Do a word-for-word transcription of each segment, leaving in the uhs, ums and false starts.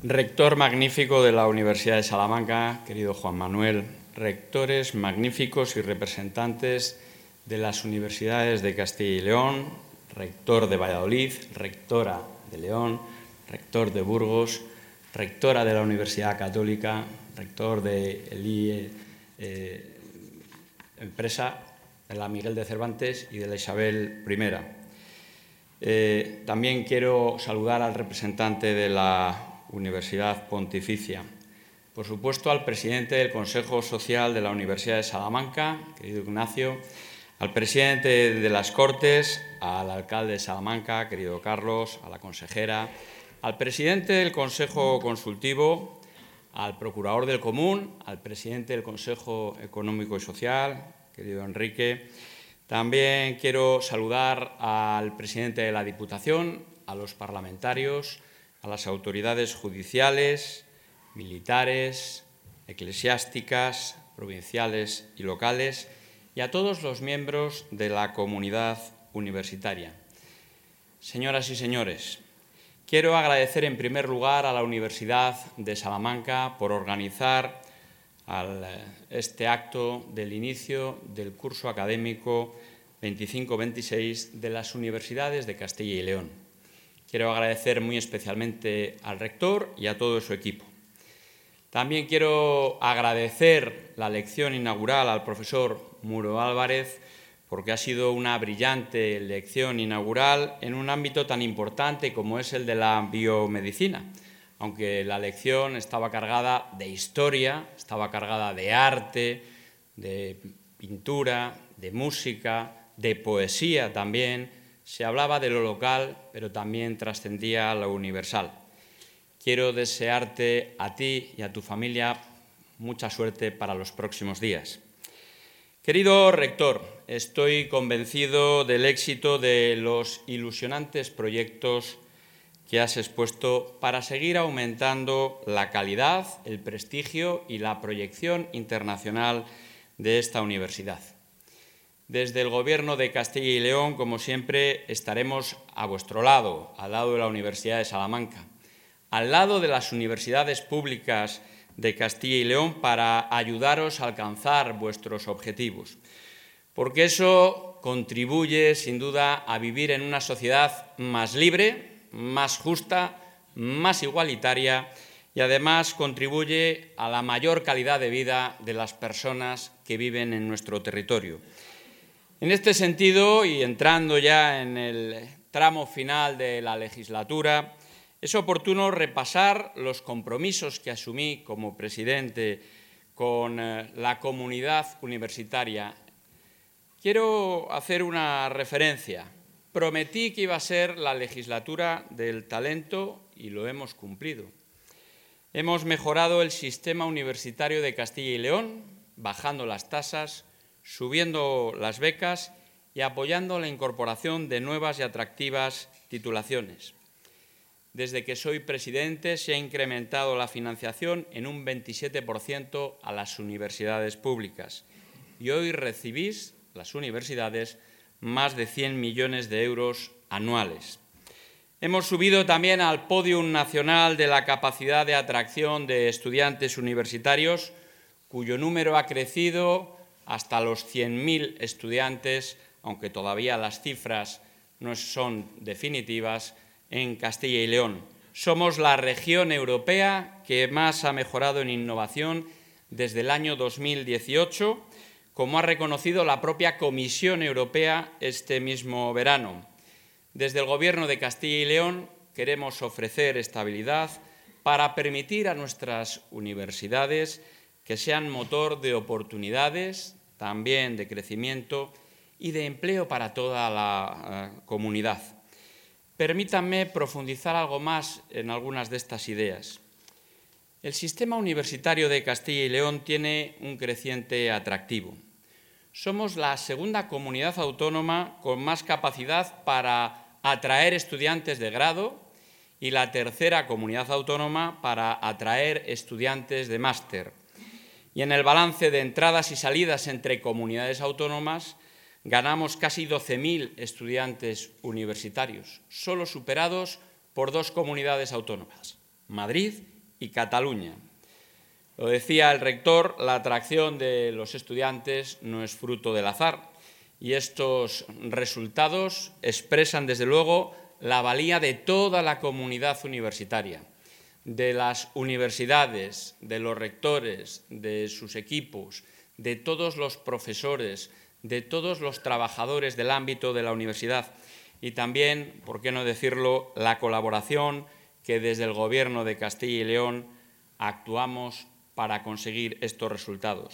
Rector magnífico de la Universidad de Salamanca, querido Juan Manuel, rectores magníficos y representantes de las universidades de Castilla y León, rector de Valladolid, rectora de León, rector de Burgos, rectora de la Universidad Católica, rector de el I E eh, Empresa, de la Miguel de Cervantes y de la Isabel primera. Eh, también quiero saludar al representante de la Universidad Pontificia. Por supuesto, al presidente del Consejo Social de la Universidad de Salamanca, querido Ignacio, al presidente de las Cortes, al alcalde de Salamanca, querido Carlos, a la consejera, al presidente del Consejo Consultivo, al procurador del Común, al presidente del Consejo Económico y Social, querido Enrique. También quiero saludar al presidente de la Diputación, a los parlamentarios, a las autoridades judiciales, militares, eclesiásticas, provinciales y locales, y a todos los miembros de la comunidad universitaria. Señoras y señores, quiero agradecer en primer lugar a la Universidad de Salamanca por organizar este acto del inicio del curso académico veinticinco veintiséis de las universidades de Castilla y León. Quiero agradecer muy especialmente al rector y a todo su equipo. También quiero agradecer la lección inaugural al profesor Muro Álvarez, porque ha sido una brillante lección inaugural en un ámbito tan importante como es el de la biomedicina, aunque la lección estaba cargada de historia, estaba cargada de arte, de pintura, de música, de poesía también. Se hablaba de lo local, pero también trascendía a lo universal. Quiero desearte a ti y a tu familia mucha suerte para los próximos días. Querido rector, estoy convencido del éxito de los ilusionantes proyectos que has expuesto para seguir aumentando la calidad, el prestigio y la proyección internacional de esta universidad. Desde el Gobierno de Castilla y León, como siempre, estaremos a vuestro lado, al lado de la Universidad de Salamanca, al lado de las universidades públicas de Castilla y León para ayudaros a alcanzar vuestros objetivos, porque eso contribuye, sin duda, a vivir en una sociedad más libre, más justa, más igualitaria y, además, contribuye a la mayor calidad de vida de las personas que viven en nuestro territorio. En este sentido, y entrando ya en el tramo final de la legislatura, es oportuno repasar los compromisos que asumí como presidente con la comunidad universitaria. Quiero hacer una referencia. Prometí que iba a ser la legislatura del talento y lo hemos cumplido. Hemos mejorado el sistema universitario de Castilla y León, bajando las tasas, subiendo las becas y apoyando la incorporación de nuevas y atractivas titulaciones. Desde que soy presidente se ha incrementado la financiación en un veintisiete por ciento a las universidades públicas y hoy recibís, las universidades, más de cien millones de euros anuales. Hemos subido también al podium nacional de la capacidad de atracción de estudiantes universitarios, cuyo número ha crecido hasta los cien mil estudiantes, aunque todavía las cifras no son definitivas, en Castilla y León. Somos la región europea que más ha mejorado en innovación desde el año dos mil dieciocho, como ha reconocido la propia Comisión Europea este mismo verano. Desde el Gobierno de Castilla y León queremos ofrecer estabilidad para permitir a nuestras universidades que sean motor de oportunidades, también de crecimiento y de empleo para toda la uh, comunidad. Permítanme profundizar algo más en algunas de estas ideas. El sistema universitario de Castilla y León tiene un creciente atractivo. Somos la segunda comunidad autónoma con más capacidad para atraer estudiantes de grado y la tercera comunidad autónoma para atraer estudiantes de máster. Y en el balance de entradas y salidas entre comunidades autónomas ganamos casi doce mil estudiantes universitarios, solo superados por dos comunidades autónomas, Madrid y Cataluña. Lo decía el rector, la atracción de los estudiantes no es fruto del azar y estos resultados expresan, desde luego, la valía de toda la comunidad universitaria, de las universidades, de los rectores, de sus equipos, de todos los profesores, de todos los trabajadores del ámbito de la universidad y también, por qué no decirlo, la colaboración que desde el Gobierno de Castilla y León actuamos para conseguir estos resultados.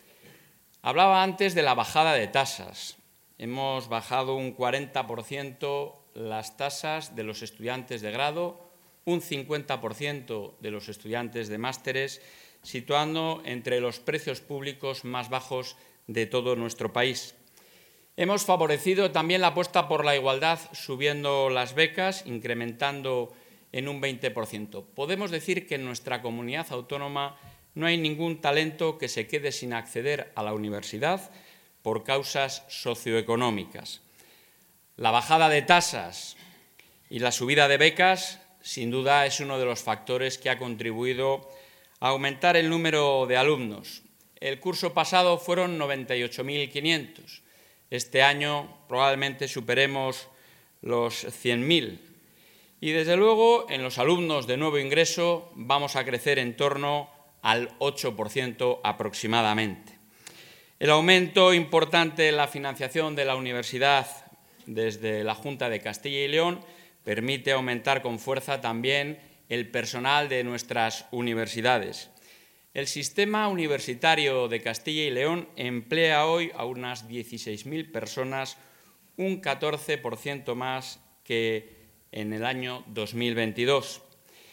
Hablaba antes de la bajada de tasas. Hemos bajado un cuarenta por ciento las tasas de los estudiantes de grado, un cincuenta por ciento de los estudiantes de másteres, situando entre los precios públicos más bajos de todo nuestro país. Hemos favorecido también la apuesta por la igualdad, subiendo las becas, incrementando en un veinte por ciento. Podemos decir que en nuestra comunidad autónoma no hay ningún talento que se quede sin acceder a la universidad por causas socioeconómicas. La bajada de tasas y la subida de becas, sin duda, es uno de los factores que ha contribuido a aumentar el número de alumnos. El curso pasado fueron noventa y ocho mil quinientos. Este año probablemente superemos los cien mil. Y, desde luego, en los alumnos de nuevo ingreso vamos a crecer en torno al ocho por ciento aproximadamente. El aumento importante en la financiación de la universidad desde la Junta de Castilla y León permite aumentar con fuerza también el personal de nuestras universidades. El sistema universitario de Castilla y León emplea hoy a unas dieciséis mil personas, un catorce por ciento más que en el año dos mil veintidós.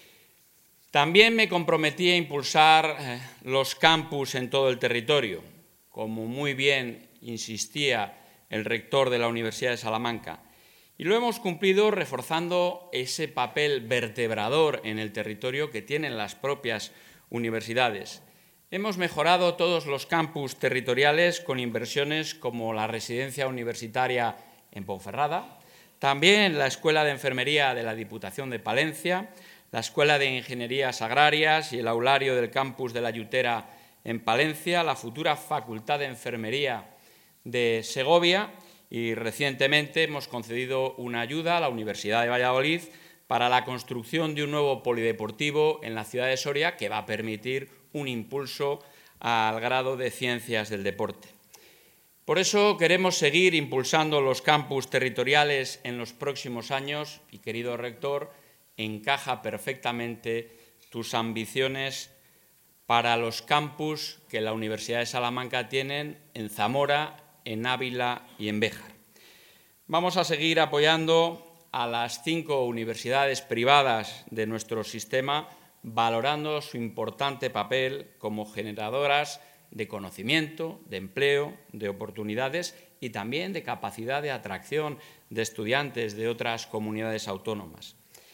También me comprometí a impulsar eh, los campus en todo el territorio, como muy bien insistía el rector de la Universidad de Salamanca. Y lo hemos cumplido reforzando ese papel vertebrador en el territorio que tienen las propias universidades. Hemos mejorado todos los campus territoriales con inversiones como la residencia universitaria en Ponferrada, también la Escuela de Enfermería de la Diputación de Palencia, la Escuela de Ingenierías Agrarias y el aulario del campus de la Yutera en Palencia, la futura Facultad de Enfermería de Segovia y recientemente hemos concedido una ayuda a la Universidad de Valladolid para la construcción de un nuevo polideportivo en la ciudad de Soria que va a permitir un impulso al grado de Ciencias del Deporte. Por eso queremos seguir impulsando los campus territoriales en los próximos años y, querido rector, encaja perfectamente tus ambiciones para los campus que la Universidad de Salamanca tienen en Zamora, en Ávila y en Béjar. Vamos a seguir apoyando a las cinco universidades privadas de nuestro sistema, valorando su importante papel como generadoras de conocimiento, de empleo, de oportunidades y también de capacidad de atracción de estudiantes de otras comunidades autónomas.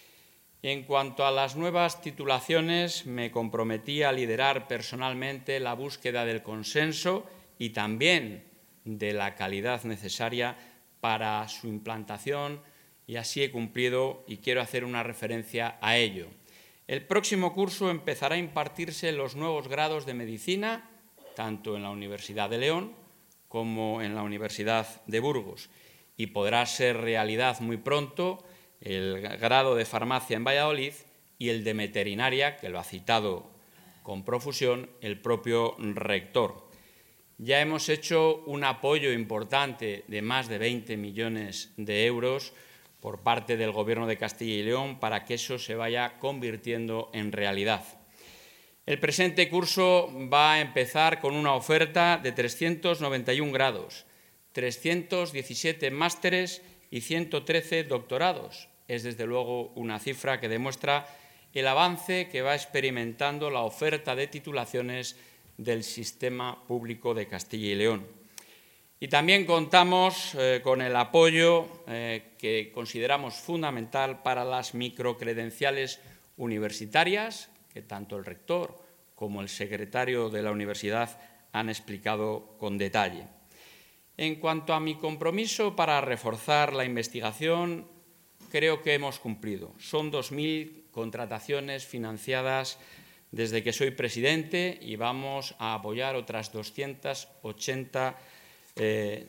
En cuanto a las nuevas titulaciones, me comprometí a liderar personalmente la búsqueda del consenso y también de la calidad necesaria para su implantación y así he cumplido y quiero hacer una referencia a ello. El próximo curso empezará a impartirse los nuevos grados de medicina, tanto en la Universidad de León como en la Universidad de Burgos, y podrá ser realidad muy pronto el grado de farmacia en Valladolid y el de veterinaria, que lo ha citado con profusión el propio rector. Ya hemos hecho un apoyo importante de más de veinte millones de euros por parte del Gobierno de Castilla y León para que eso se vaya convirtiendo en realidad. El presente curso va a empezar con una oferta de trescientos noventa y un grados, trescientos diecisiete másteres y ciento trece doctorados. Es, desde luego, una cifra que demuestra el avance que va experimentando la oferta de titulaciones del sistema público de Castilla y León. Y también contamos eh, con el apoyo eh, que consideramos fundamental para las microcredenciales universitarias, que tanto el rector como el secretario de la universidad han explicado con detalle. En cuanto a mi compromiso para reforzar la investigación, creo que hemos cumplido. Son dos mil contrataciones financiadas desde que soy presidente y vamos a apoyar otras doscientas ochenta eh,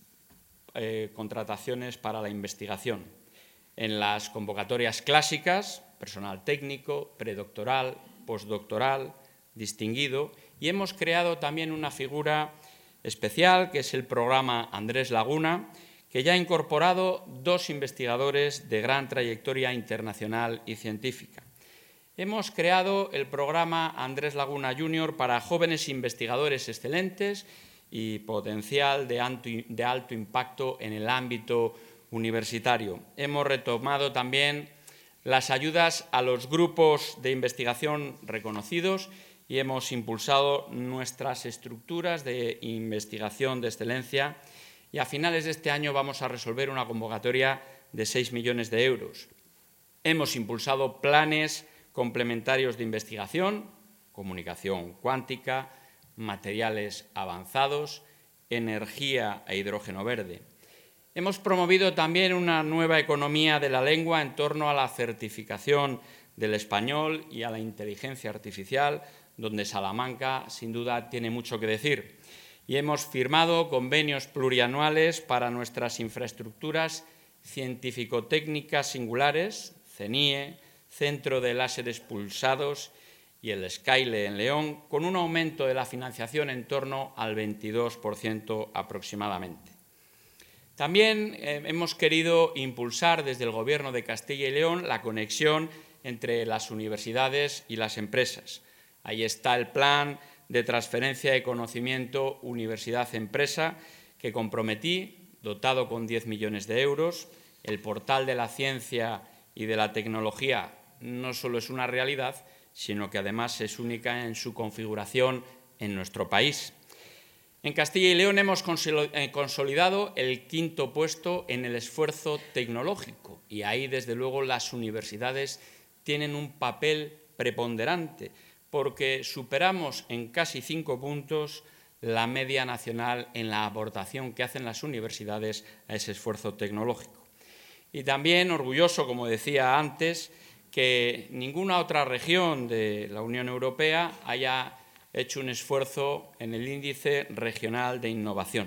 eh, contrataciones para la investigación. En las convocatorias clásicas, personal técnico, predoctoral, postdoctoral, distinguido, y hemos creado también una figura especial, que es el programa Andrés Laguna, que ya ha incorporado dos investigadores de gran trayectoria internacional y científica. Hemos creado el programa Andrés Laguna Junior para jóvenes investigadores excelentes y potencial de alto, de alto impacto en el ámbito universitario. Hemos retomado también las ayudas a los grupos de investigación reconocidos y hemos impulsado nuestras estructuras de investigación de excelencia, y a finales de este año vamos a resolver una convocatoria de seis millones de euros. Hemos impulsado planes complementarios de investigación, comunicación cuántica, materiales avanzados, energía e hidrógeno verde. Hemos promovido también una nueva economía de la lengua en torno a la certificación del español y a la inteligencia artificial, donde Salamanca, sin duda, tiene mucho que decir. Y hemos firmado convenios plurianuales para nuestras infraestructuras científico-técnicas singulares, CENIE, Centro de Láseres Pulsados y el SKYLE en León, con un aumento de la financiación en torno al veintidós por ciento aproximadamente. También eh, hemos querido impulsar desde el Gobierno de Castilla y León la conexión entre las universidades y las empresas. Ahí está el plan de transferencia de conocimiento universidad-empresa que comprometí, dotado con diez millones de euros. El portal de la ciencia y de la tecnología no solo es una realidad, sino que además es única en su configuración en nuestro país. En Castilla y León hemos consolidado el quinto puesto en el esfuerzo tecnológico, y ahí, desde luego, las universidades tienen un papel preponderante, porque superamos en casi cinco puntos la media nacional en la aportación que hacen las universidades a ese esfuerzo tecnológico. Y también orgulloso, como decía antes, que ninguna otra región de la Unión Europea haya hecho un esfuerzo en el índice regional de innovación.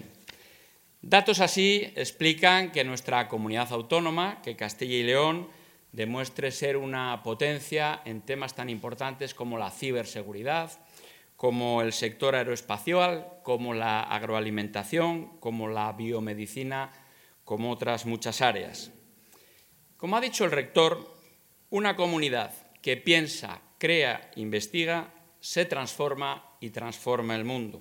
Datos así explican que nuestra comunidad autónoma, que Castilla y León, demuestre ser una potencia en temas tan importantes como la ciberseguridad, como el sector aeroespacial, como la agroalimentación, como la biomedicina, como otras muchas áreas. Como ha dicho el rector, una comunidad que piensa, crea, investiga, se transforma y transforma el mundo.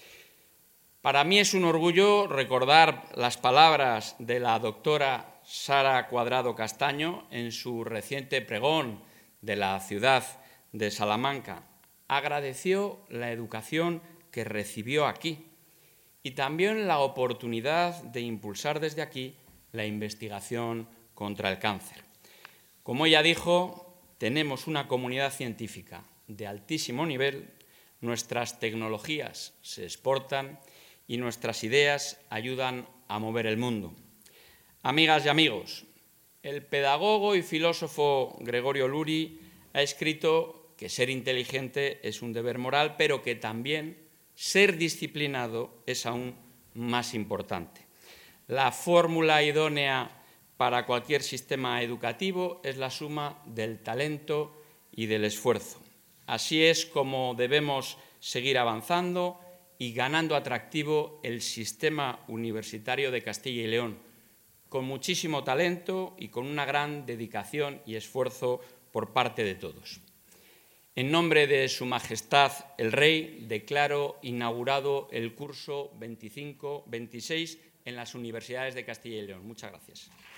Para mí es un orgullo recordar las palabras de la doctora Sara Cuadrado Castaño en su reciente pregón de la ciudad de Salamanca. Agradeció la educación que recibió aquí y también la oportunidad de impulsar desde aquí la investigación contra el cáncer. Como ella dijo, tenemos una comunidad científica de altísimo nivel, nuestras tecnologías se exportan y nuestras ideas ayudan a mover el mundo. Amigas y amigos, el pedagogo y filósofo Gregorio Luri ha escrito que ser inteligente es un deber moral, pero que también ser disciplinado es aún más importante. La fórmula idónea para cualquier sistema educativo es la suma del talento y del esfuerzo. Así es como debemos seguir avanzando y ganando atractivo el sistema universitario de Castilla y León, con muchísimo talento y con una gran dedicación y esfuerzo por parte de todos. En nombre de Su Majestad el Rey, declaro inaugurado el curso veinticinco veintiséis en las universidades de Castilla y León. Muchas gracias.